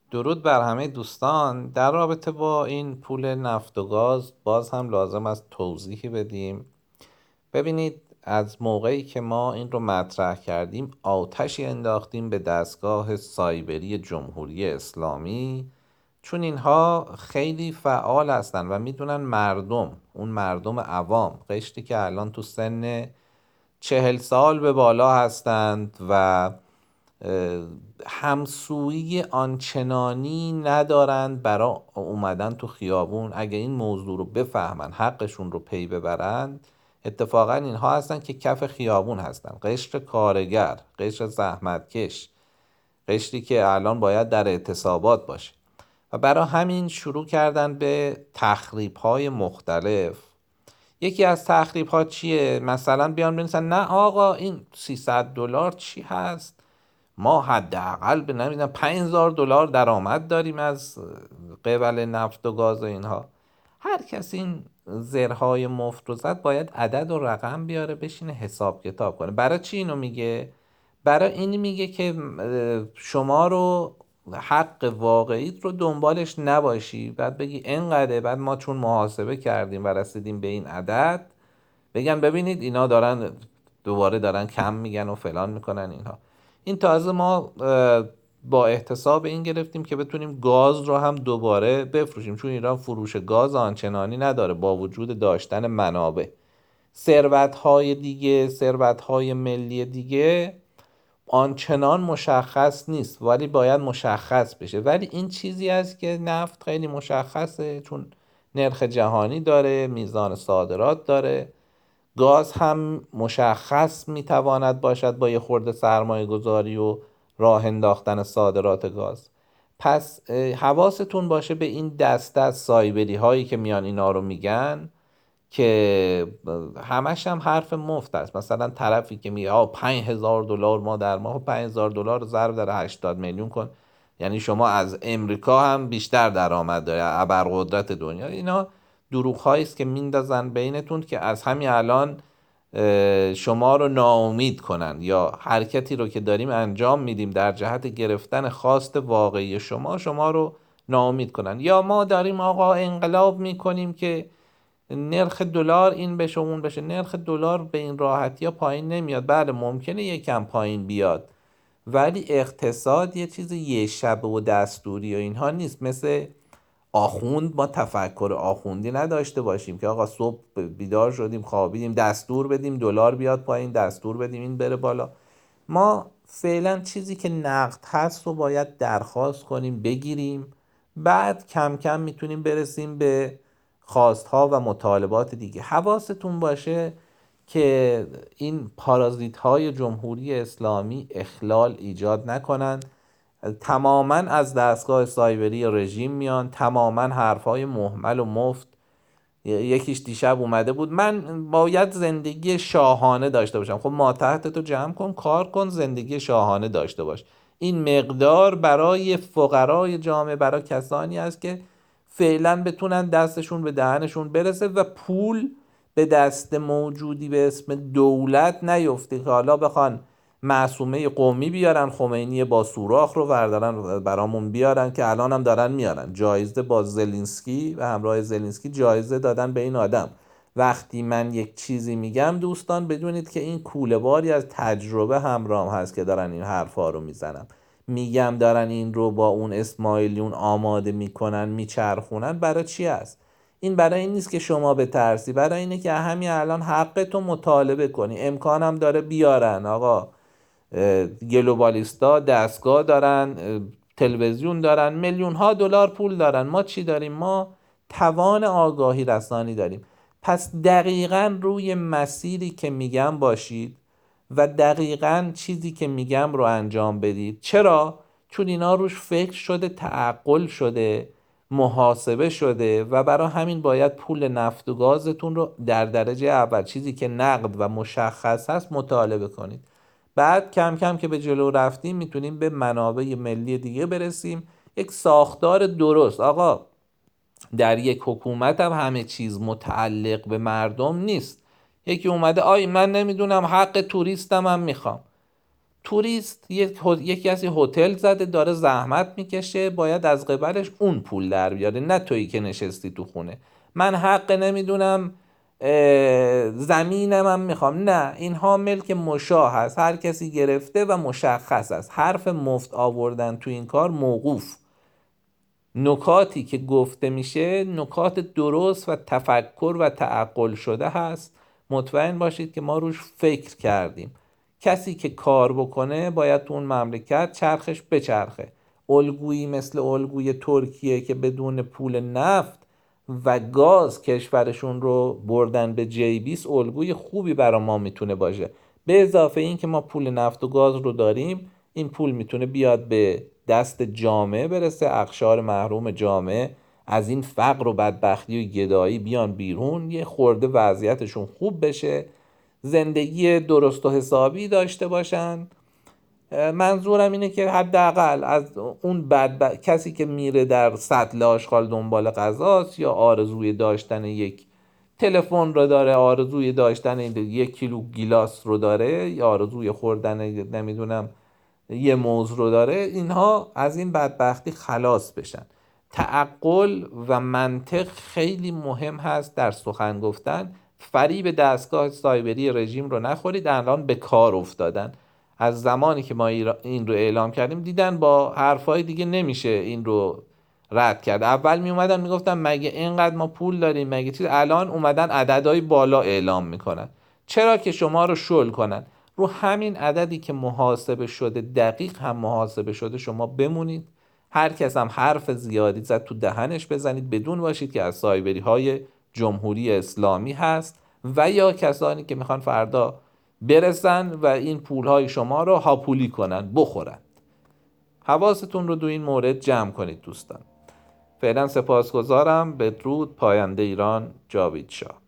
درود بر همه دوستان. در رابطه با این پول نفت و گاز باز هم لازم است توضیحی بدیم. ببینید، از موقعی که ما این رو مطرح کردیم آتشی انداختیم به دستگاه سایبری جمهوری اسلامی، چون اینها خیلی فعال هستن و میدونن اون مردم عوام، قشری که الان تو سن 40 سال به بالا هستند و همسویی آنچنانی ندارند برای اومدن تو خیابون. اگه این موضوع رو بفهمن، حقشون رو پی ببرند، اتفاقا اینها هستن که کف خیابون هستن، قشر کارگر، قشر زحمتکش، قشری که الان باید در اعتصابات باشه و برای همین شروع کردن به تخریب های مختلف. یکی از تخریب ها چیه؟ مثلا بیان بنویسن نه آقا این $300 چی هست، ما حداقل به نمیدونم $5000 درآمد داریم از قبل نفت و گاز و اینها. هر کسی این زرهای مفت رو زد باید عدد و رقم بیاره، بشینه حساب کتاب کنه. برای چی اینو میگه؟ برای این میگه که شما رو حق واقعیت رو دنبالش نباشی، بعد بگی اینقدره، بعد ما چون محاسبه کردیم و رسیدیم به این عدد بگن ببینید اینا دارن دوباره دارن کم میگن و فلان میکنن اینها. این تازه ما با احتساب این گرفتیم که بتونیم گاز رو هم دوباره بفروشیم، چون ایران فروش گاز آنچنانی نداره با وجود داشتن منابع. ثروت‌های دیگه، ثروت‌های ملی دیگه آنچنان مشخص نیست ولی باید مشخص بشه. ولی این چیزی است که نفت خیلی مشخصه، چون نرخ جهانی داره، میزان صادرات داره. گاز هم مشخص میتواند باشد با یه خورده سرمایه گذاری و راه انداختن صادرات گاز. پس حواستون باشه به این دسته از سایبری هایی که میان اینا رو میگن، که همش هم حرف مفت است. مثلا طرفی که میگه $5000 ما در ماه، $5000 رو ضرب در 80 میلیون کن، یعنی شما از امریکا هم بیشتر درآمد داره، ابرقدرت دنیا. اینا دروغ هایی است که میندازن بینتون که از همین الان شما رو ناامید کنن، یا حرکتی رو که داریم انجام میدیم در جهت گرفتن خواست واقعی شما رو ناامید کنن. یا ما داریم آقا انقلاب میکنیم که نرخ دلار این بشه اون بشه. نرخ دلار به این راحتی ها پایین نمیاد. بله ممکنه یکم پایین بیاد، ولی اقتصاد یه چیز یه شبه و دستوری و اینها نیست. مثل آخوند ما تفکر آخوندی نداشته باشیم که آقا صبح بیدار شدیم خوابیدیم دستور بدیم دلار بیاد پایین، دستور بدیم این بره بالا. ما فعلا چیزی که نقد هست رو باید درخواست کنیم بگیریم، بعد کم کم میتونیم برسیم به خواستها و مطالبات دیگه. حواستون باشه که این پارازیت های جمهوری اسلامی اخلال ایجاد نکنن. تماما از دستگاه سایبری رژیم میان، تماما حرفهای محمل و مفت. یکیش دیشب اومده بود من باید زندگی شاهانه داشته باشم. خب ماتحت تو جمع کن، کار کن، زندگی شاهانه داشته باش. این مقدار برای فقرای جامعه، برای کسانی است که فعلا بتونن دستشون به دهنشون برسه و پول به دست موجودی به اسم دولت نیفته که حالا بخوان معصومه قومی بیارن، خمینی با سوراخ رو بردارن برامون بیارن، که الان هم دارن میارن. جایزه با زلینسکی و همراه زلینسکی جایزه دادن به این آدم. وقتی من یک چیزی میگم دوستان بدونید که این کوله باری از تجربه همراه هست که دارن این حرفا رو میزنم. میگم دارن این رو با اون اسماعیلیون آماده میکنن میچرخونن، برای چی هست؟ این برای این نیست که شما بترسی، برای اینه که همین الان حقتو مطالبه کنی. امکانم داره بیارن آقا، گلوبالیستا دستگاه دارن، تلویزیون دارن، میلیون ها دلار پول دارن. ما چی داریم؟ ما توان آگاهی رسانی داریم. پس دقیقا روی مسیری که میگم باشید و دقیقا چیزی که میگم رو انجام بدید. چرا؟ چون اینا روش فکر شده، تعقل شده، محاسبه شده و برای همین باید پول نفت و گازتون رو در درجه اول، چیزی که نقد و مشخص هست، مطالبه کنید. بعد کم کم که به جلو رفتیم میتونیم به منابع ملی دیگه برسیم. یک ساختار درست. آقا در یک حکومت هم همه چیز متعلق به مردم نیست. یکی اومده من نمیدونم حق توریستم هم میخوام. توریست یک کسی هتل زده داره زحمت میکشه، باید از قبلش اون پول در بیاره، نه تویی که نشستی تو خونه. من حق نمیدونم زمینم هم میخوام، نه، اینها ملک مشاع هست، هر کسی گرفته و مشخص است. حرف مفت آوردن تو این کار موقوف. نکاتی که گفته میشه نکات درست و تفکر و تعقل شده هست. مطمئن باشید که ما روش فکر کردیم. کسی که کار بکنه باید تو اون مملکت چرخش بچرخه. الگویی مثل الگوی ترکیه که بدون پول نفت و گاز کشورشون رو بردن به جیبیس، الگوی خوبی برای ما میتونه باشه. به اضافه این که ما پول نفت و گاز رو داریم، این پول میتونه بیاد به دست جامعه برسه، اقشار محروم جامعه از این فقر و بدبختی و گدایی بیان بیرون، یه خورده وضعیتشون خوب بشه، زندگی درست و حسابی داشته باشن. منظورم اینه که حداقل از اون کسی که میره در سطل آشغال دنبال غذاست، یا آرزوی داشتن یک تلفن رو داره، آرزوی داشتن یک کیلو گیلاس رو داره، یا آرزوی خوردن نمیدونم یه موز رو داره، اینها از این بدبختی خلاص بشن. تعقل و منطق خیلی مهم هست در سخن گفتن. فریب دستگاه سایبری رژیم رو نخورید. الان به کار افتادن. از زمانی که ما این رو اعلام کردیم دیدن با حرفای دیگه نمیشه این رو رد کرد. اول می اومدن میگفتن مگه اینقدر ما پول داریم مگه چیز، الان اومدن عددهای بالا اعلام میکنن. چرا که شما رو شل کنن. رو همین عددی که محاسبه شده، دقیق هم محاسبه شده، شما بمونید. هر کس هم حرف زیادی زد تو دهنش بزنید، بدون باشید که از سایبری های جمهوری اسلامی هست و یا کسانی که میخوان فردا برسن و این پولهای شما رو هاپولی کنن، بخورن. حواستون رو دو این مورد جمع کنید دوستان. فعلا سپاسگزارم. بدرود. پاینده ایران. جاوید شاه.